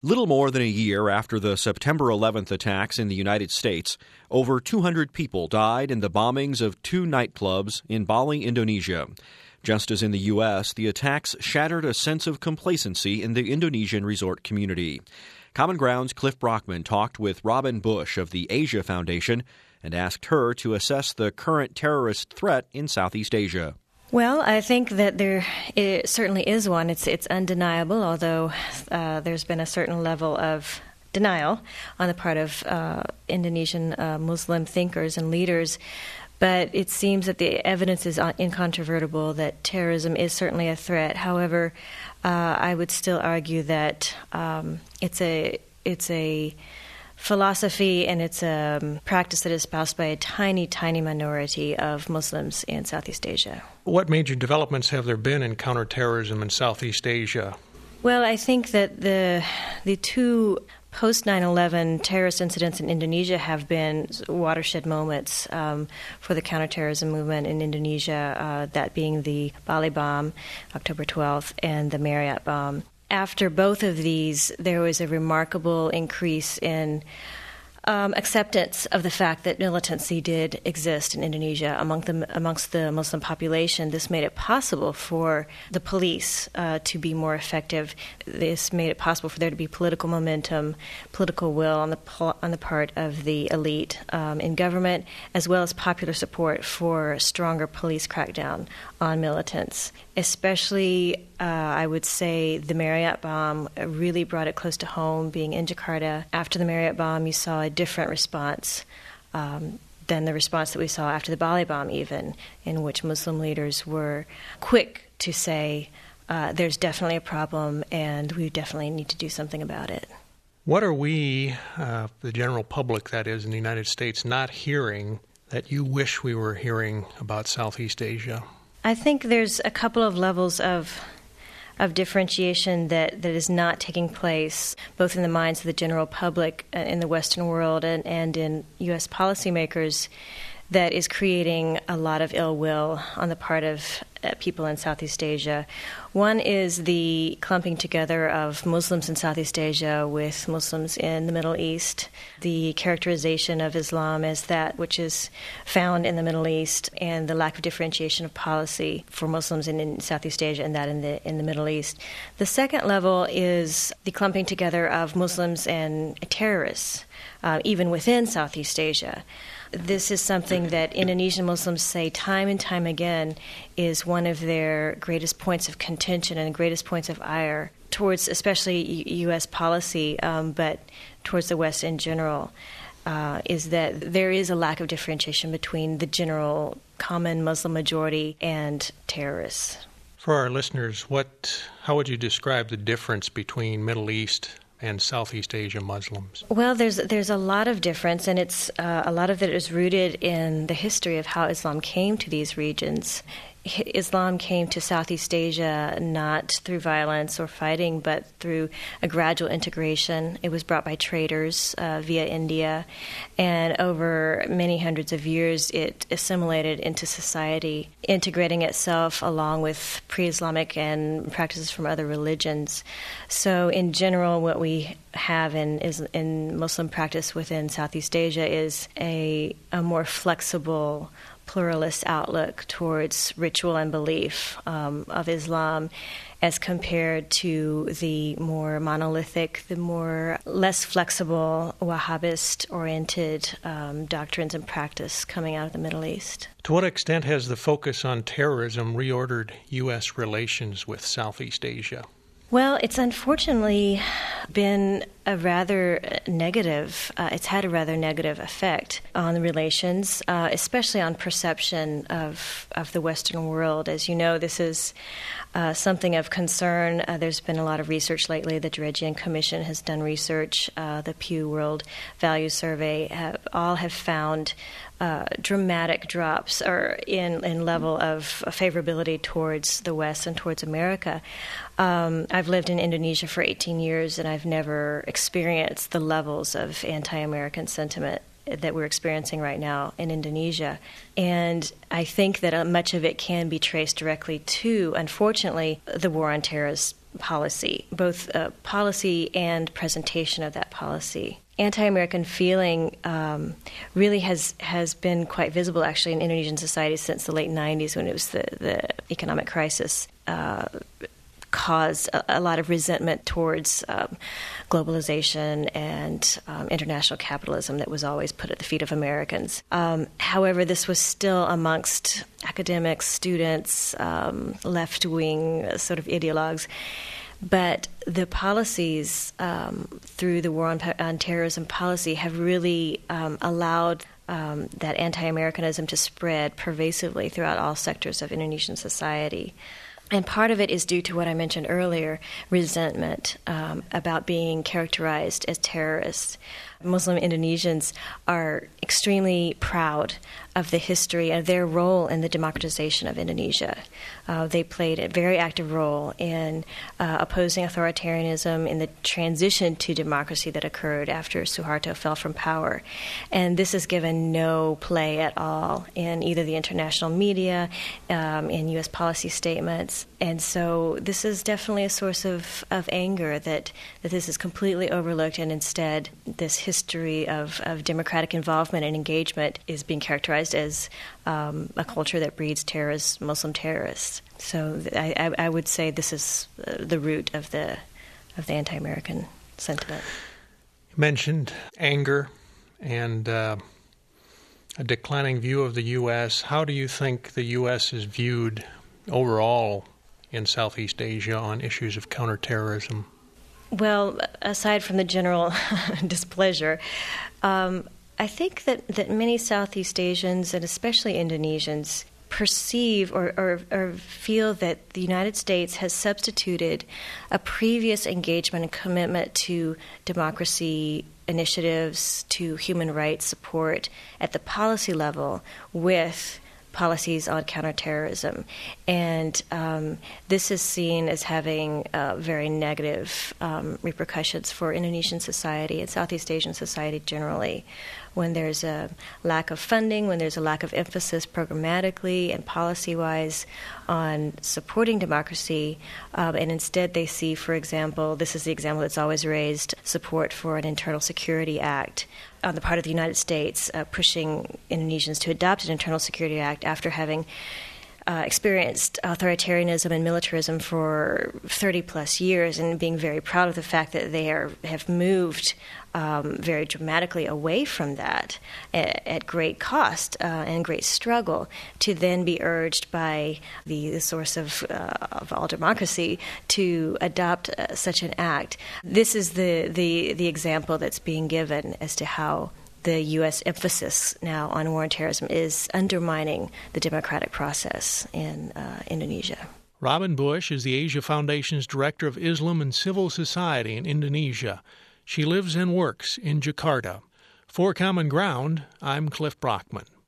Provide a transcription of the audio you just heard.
Little more than a year after the September 11th attacks in the United States, over 200 people died in the bombings of two nightclubs in Bali, Indonesia. Just as in the U.S., the attacks shattered a sense of complacency in the Indonesian resort community. Common Ground's Cliff Brockman talked with Robin Bush of the Asia Foundation and asked her to assess the current terrorist threat in Southeast Asia. Well, I think that there certainly is one. It's undeniable, although there's been a certain level of denial on the part of Indonesian Muslim thinkers and leaders. But it seems that the evidence is incontrovertible that terrorism is certainly a threat. However, I would still argue that it's a philosophy and it's a practice that is espoused by a tiny, tiny minority of Muslims in Southeast Asia. What major developments have there been in counterterrorism in Southeast Asia? Well, I think that the two post-9/11 terrorist incidents in Indonesia have been watershed moments for the counterterrorism movement in Indonesia, that being the Bali bomb, October 12th, and the Marriott bomb. After both of these, there was a remarkable increase in acceptance of the fact that militancy did exist in Indonesia amongst the Muslim population. This made it possible for the police to be more effective. This made it possible for there to be political momentum, political will on the part of the elite in government, as well as popular support for a stronger police crackdown on militants. Especially, I would say, the Marriott bomb really brought it close to home, being in Jakarta. After the Marriott bomb, you saw a different response than the response that we saw after the Bali bomb, even, in which Muslim leaders were quick to say, there's definitely a problem and we definitely need to do something about it. What are we, the general public, that is, in the United States, not hearing that you wish we were hearing about Southeast Asia? I think there's a couple of levels of differentiation that is not taking place, both in the minds of the general public in the Western world and in U.S. policymakers, that is creating a lot of ill will on the part of people in Southeast Asia. One is the clumping together of Muslims in Southeast Asia with Muslims in the Middle East, the characterization of Islam as that which is found in the Middle East, and the lack of differentiation of policy for Muslims in Southeast Asia and that in the Middle East. The second level is the clumping together of Muslims and terrorists, even within Southeast Asia. This is something that Indonesian Muslims say time and time again is one of their greatest points of contention and greatest points of ire towards especially U.S. policy, but towards the West in general, is that there is a lack of differentiation between the general common Muslim majority and terrorists. For our listeners, how would you describe the difference between Middle East and Southeast Asia Muslims? Well, there's a lot of difference, and it's a lot of it is rooted in the history of how Islam came to these regions. Islam came to Southeast Asia not through violence or fighting, but through a gradual integration. It was brought by traders via India, and over many hundreds of years it assimilated into society, integrating itself along with pre-Islamic and practices from other religions. So in general, what we have in Muslim practice within Southeast Asia is a more flexible, pluralist outlook towards ritual and belief of Islam as compared to the more monolithic, the more less flexible, Wahhabist-oriented doctrines and practice coming out of the Middle East. To what extent has the focus on terrorism reordered U.S. relations with Southeast Asia? Well, it's unfortunately been a rather negative, it's had a rather negative effect on the relations, especially on perception of the Western world. As you know, this is something of concern. There's been a lot of research lately. The Derejian Commission has done research. The Pew World Values Survey have found dramatic drops in level of favorability towards the West and towards America. I've lived in Indonesia for 18 years, and I've never experienced the levels of anti-American sentiment that we're experiencing right now in Indonesia. And I think that much of it can be traced directly to, unfortunately, the war on terror policy, both policy and presentation of that policy. Anti-American feeling really has been quite visible, actually, in Indonesian society since the late 90s, when it was the economic crisis caused a lot of resentment towards globalization and international capitalism that was always put at the feet of Americans. However, this was still amongst academics, students, left-wing sort of ideologues. But the policies through the War on Terrorism policy have really allowed that anti-Americanism to spread pervasively throughout all sectors of Indonesian society. And part of it is due to what I mentioned earlier, resentment about being characterized as terrorists. Muslim Indonesians are extremely proud of the history and their role in the democratization of Indonesia. They played a very active role in opposing authoritarianism in the transition to democracy that occurred after Suharto fell from power. And this is given no play at all in either the international media, in U.S. policy statements. And so this is definitely a source of anger that this is completely overlooked, and instead this history of democratic involvement and engagement is being characterized as a culture that breeds terrorists, Muslim terrorists. So I would say this is the root of the anti-American sentiment. You mentioned anger and a declining view of the U.S. How do you think the U.S. is viewed overall in Southeast Asia on issues of counterterrorism? Well, aside from the general displeasure, I think that many Southeast Asians, and especially Indonesians, perceive or feel that the United States has substituted a previous engagement and commitment to democracy initiatives, to human rights support at the policy level with policies on counterterrorism. And this is seen as having very negative repercussions for Indonesian society and Southeast Asian society generally. When there's a lack of funding, when there's a lack of emphasis programmatically and policy-wise on supporting democracy, and instead they see, for example, this is the example that's always raised, support for an Internal Security Act on the part of the United States, pushing Indonesians to adopt an Internal Security Act after having experienced authoritarianism and militarism for 30-plus years, and being very proud of the fact that they have moved very dramatically away from that at great cost and great struggle, to then be urged by the source of all democracy to adopt such an act. This is the example that's being given as to how the U.S. emphasis now on war on terrorism is undermining the democratic process in Indonesia. Robin Bush is the Asia Foundation's Director of Islam and Civil Society in Indonesia. She lives and works in Jakarta. For Common Ground, I'm Cliff Brockman.